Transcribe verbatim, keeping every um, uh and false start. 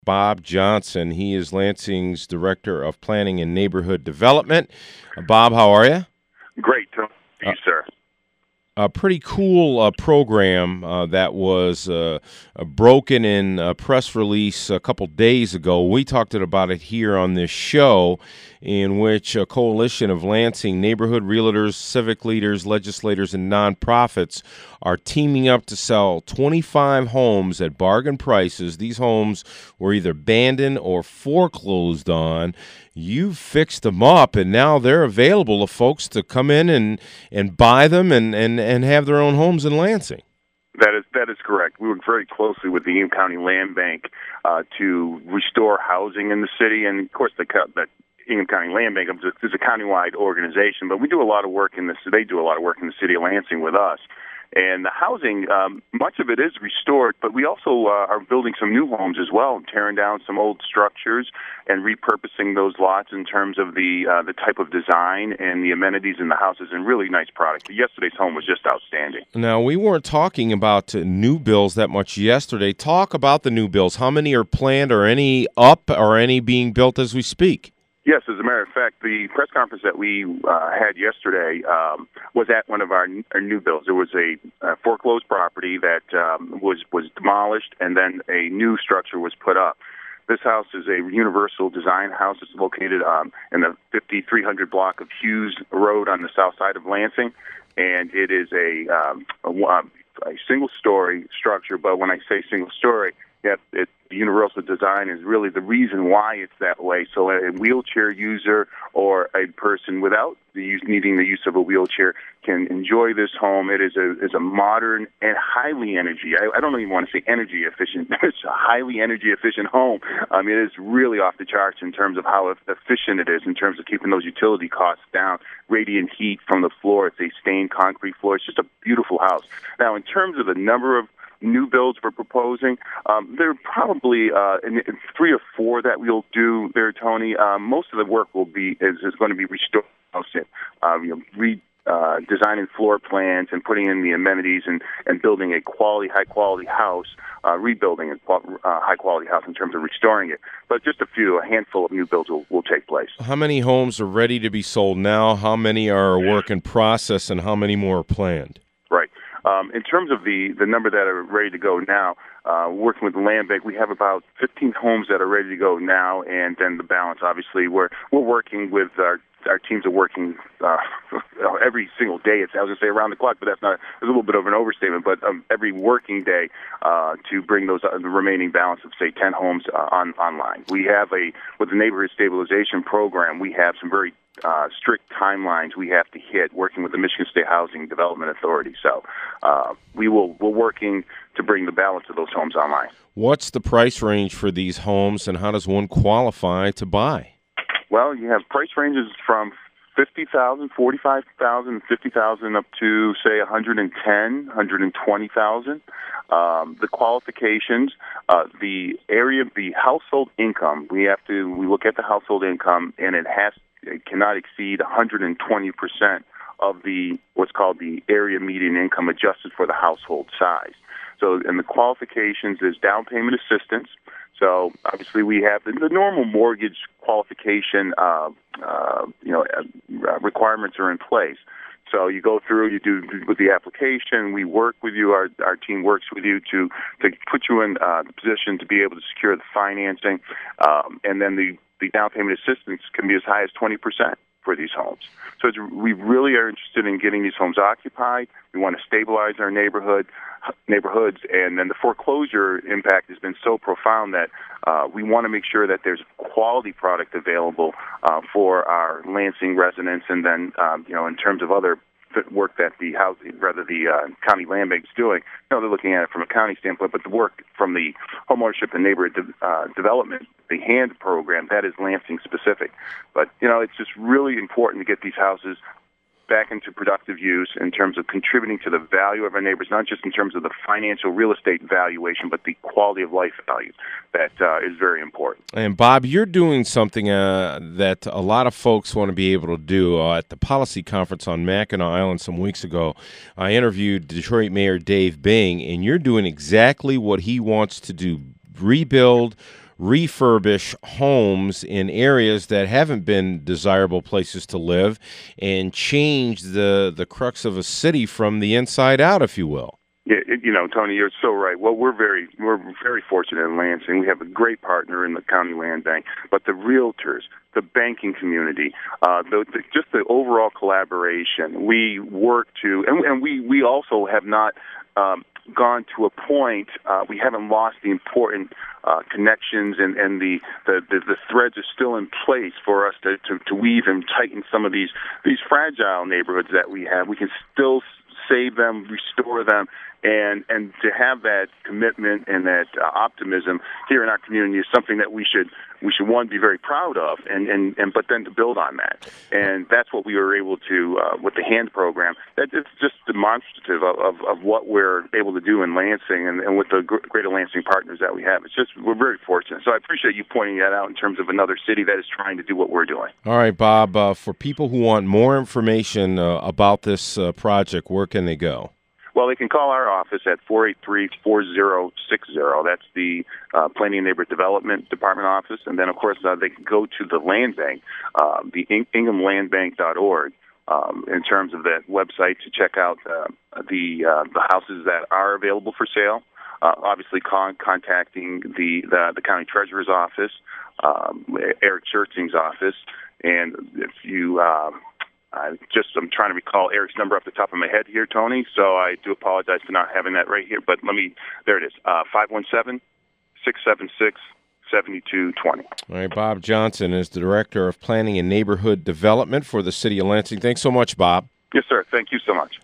Bob Johnson. He is Lansing's Director of Planning and Neighborhood Development. Uh, Bob, how are you? Great to see you, sir. A pretty cool uh, program uh, that was uh, uh, broken in a press release a couple days ago. We talked about it here on this show, in which a coalition of Lansing neighborhood realtors, civic leaders, legislators, and nonprofits are teaming up to sell twenty-five homes at bargain prices. These homes were either abandoned or foreclosed on. You've fixed them up, and now they're available to folks to come in and, and buy them and, and, and have their own homes in Lansing. That is that is correct. We work very closely with the Ingham County Land Bank uh, to restore housing in the city, and of course the, the Ingham County Land Bank is a countywide organization, but we do a lot of work in this. They do a lot of work in the city of Lansing with us. And the housing, um, much of it is restored, but we also uh, are building some new homes as well, tearing down some old structures and repurposing those lots in terms of the uh, the type of design and the amenities in the houses, and really nice product. Yesterday's home was just outstanding. Now, we weren't talking about uh, new builds that much yesterday. Talk about the new builds. How many are planned, or any up, or any being built as we speak? Yes, as a matter of fact, the press conference that we uh, had yesterday um, was at one of our, our new builds. There was a, a foreclosed property that um, was, was demolished, and then a new structure was put up. This house is a universal design house. It's located um, in the fifty-three hundred block of Hughes Road on the south side of Lansing, and it is a, um, a, a single-story structure. But when I say single-story, yeah, it, the universal design is really the reason why it's that way. So a wheelchair user or a person without the use, needing the use of a wheelchair can enjoy this home. It is a is a modern and highly energy. I, I don't even want to say energy efficient. It's a highly energy efficient home. Um, it is really off the charts in terms of how efficient it is in terms of keeping those utility costs down. Radiant heat from the floor. It's a stained concrete floor. It's just a beautiful house. Now, in terms of the number of new builds we're proposing, um, there are probably uh, in, in three or four that we'll do there, Tony. Um, most of the work will be is, is going to be restored, um, you know, re, uh, designing floor plans and putting in the amenities and, and building a quality, high quality house, uh, rebuilding a uh, high quality house in terms of restoring it. But just a few, a handful of new builds will, will take place. How many homes are ready to be sold now? How many are a work in process, and how many more are planned? Right. Um, in terms of the, the number that are ready to go now, uh, working with the land bank, we have about fifteen homes that are ready to go now, and then the balance, obviously, we're we're working with our our teams are working uh, every single day. It's, I was going to say around the clock, but that's not, it's a little bit of an overstatement, but um, every working day uh, to bring those uh, the remaining balance of, say, ten homes uh, on online. We have a, with the neighborhood stabilization program, we have some very uh, strict timelines we have to hit working with the Michigan State Housing Development Authority. So uh, we will, we're working to bring the balance of those homes online. What's the price range for these homes, and how does one qualify to buy? Well, you have price ranges from fifty thousand dollars, forty-five thousand dollars, fifty thousand dollars up to, say, one hundred ten thousand dollars, one hundred twenty thousand dollars. Um, the qualifications, uh, the area, the household income, we have to, we look at the household income, and it has, it cannot exceed one hundred twenty percent of the, what's called the area median income adjusted for the household size. So, and the qualifications is down payment assistance. So obviously we have the, the normal mortgage qualification, uh, uh, you know, uh, requirements are in place. So you go through, you do with the application. We work with you. Our our team works with you to to put you in uh, the position to be able to secure the financing, um, and then the the down payment assistance can be as high as twenty percent for these homes. So it's, we really are interested in getting these homes occupied. We want to stabilize our neighborhood neighborhoods, and then the foreclosure impact has been so profound that uh, we want to make sure that there's quality product available uh, for our Lansing residents, and then um, you know, in terms of other work that the housing, rather the uh, county land bank is doing. You know, they're looking at it from a county standpoint, but the work from the homeownership and neighborhood de- uh, development, the HAND program, that is Lansing specific. But you know, it's just really important to get these houses back into productive use in terms of contributing to the value of our neighbors, not just in terms of the financial real estate valuation, but the quality of life value that uh, is very important. And Bob, you're doing something uh, that a lot of folks want to be able to do. Uh, at the policy conference on Mackinac Island some weeks ago, I interviewed Detroit Mayor Dave Bing, and you're doing exactly what he wants to do: rebuild, refurbish homes in areas that haven't been desirable places to live and change the, the crux of a city from the inside out, if you will. Yeah, you know, Tony, you're so right. Well, we're very we're very fortunate in Lansing. We have a great partner in the County Land Bank, but the realtors, the banking community, uh, the, the, just the overall collaboration. We work to, and, and we, we also have not um, gone to a point, uh, we haven't lost the important uh, connections, and, and the, the, the, the threads are still in place for us to, to, to weave and tighten some of these, these fragile neighborhoods that we have. We can still save them, restore them, and and to have that commitment and that uh, optimism here in our community is something that we should we should one be very proud of, and, and, and but then to build on that, and that's what we were able to uh, with the HAND program. That it's just demonstrative of, of, of what we're able to do in Lansing, and, and with the Greater Lansing partners that we have. It's just we're very fortunate. So I appreciate you pointing that out in terms of another city that is trying to do what we're doing. All right, Bob. Uh, for people who want more information uh, about this uh, project, where can they go? Well, they can call our office at four eight three, four zero six zero. That's the uh, Planning and Neighborhood Development Department office. And then, of course, uh, they can go to the Land Bank, uh, the In- ingham land bank dot org, um, in terms of that website to check out uh, the uh, the houses that are available for sale. Uh, obviously, con- contacting the, the the county treasurer's office, um, Eric Schertzing's office, and if you uh, I just I'm trying to recall Eric's number off the top of my head here, Tony. So I do apologize for not having that right here. But let me. There it is. Uh, five one seven, six seven six, seven two two zero. All right, Bob Johnson is the Director of Planning and Neighborhood Development for the City of Lansing. Thanks so much, Bob. Yes, sir. Thank you so much.